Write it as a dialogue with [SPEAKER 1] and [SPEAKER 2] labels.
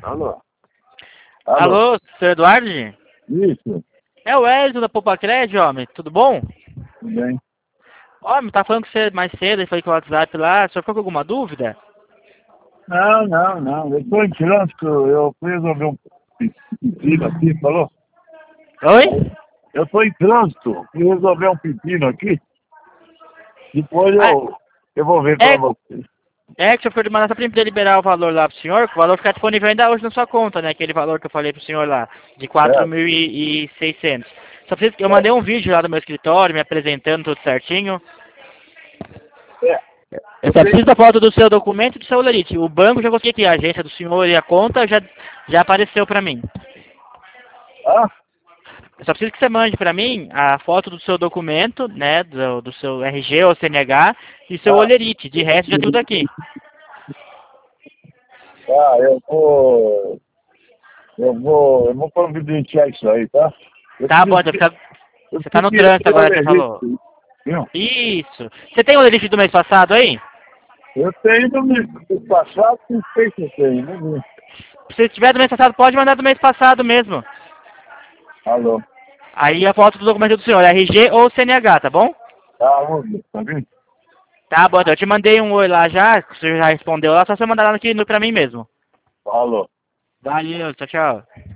[SPEAKER 1] Alô?
[SPEAKER 2] Alô, senhor Eduardo?
[SPEAKER 1] Isso,
[SPEAKER 2] É o Wesley da Popacred, homem. Tudo bom?
[SPEAKER 1] tudo bem.
[SPEAKER 2] Homem, tá falando com você mais cedo, foi com o WhatsApp lá. O senhor ficou com alguma dúvida?
[SPEAKER 1] Não. Eu tô em trânsito, eu fui resolver um pepino aqui, falou?
[SPEAKER 2] Oi?
[SPEAKER 1] Eu tô em trânsito, fui resolver um pepino aqui. Depois
[SPEAKER 2] Ah,
[SPEAKER 1] eu vou ver
[SPEAKER 2] é,
[SPEAKER 1] pra você.
[SPEAKER 2] é que o senhor foi mandar só pra ele liberar o valor lá pro senhor, que o valor ficar disponível ainda hoje na sua conta, né? Aquele valor que eu falei pro senhor lá, de
[SPEAKER 1] É,
[SPEAKER 2] 4.600. Só preciso, eu mandei um vídeo lá do meu escritório, me apresentando tudo certinho.
[SPEAKER 1] é.
[SPEAKER 2] Eu só preciso da foto do seu documento e do seu Lerite. O banco já consegui aqui, a agência do senhor e a conta já apareceu pra mim.
[SPEAKER 1] Ah,
[SPEAKER 2] Eu só preciso que você mande pra mim a foto do seu documento, né, do seu RG ou CNH e seu
[SPEAKER 1] ah,
[SPEAKER 2] Olerite. De resto, já tudo aqui.
[SPEAKER 1] eu vou providenciar isso aí, tá? Eu
[SPEAKER 2] Tá bom, então
[SPEAKER 1] preciso, eu
[SPEAKER 2] você tá
[SPEAKER 1] preciso
[SPEAKER 2] no
[SPEAKER 1] tirar
[SPEAKER 2] trânsito agora,
[SPEAKER 1] o
[SPEAKER 2] você falou.
[SPEAKER 1] registro, viu?
[SPEAKER 2] Isso. Você tem o Olerite do mês passado aí?
[SPEAKER 1] Eu tenho do mês passado, não sei se eu tenho, não vi.
[SPEAKER 2] Se tiver do mês passado, pode mandar do mês passado mesmo.
[SPEAKER 1] Alô?
[SPEAKER 2] Aí a foto do documento do senhor, RG ou CNH, tá bom?
[SPEAKER 1] Tá, vamos ver, tá vendo?
[SPEAKER 2] Tá bom, então eu te mandei um oi lá já, que você já respondeu lá, só você mandar lá aqui pra mim mesmo.
[SPEAKER 1] Alô?
[SPEAKER 2] Valeu, tchau, tchau.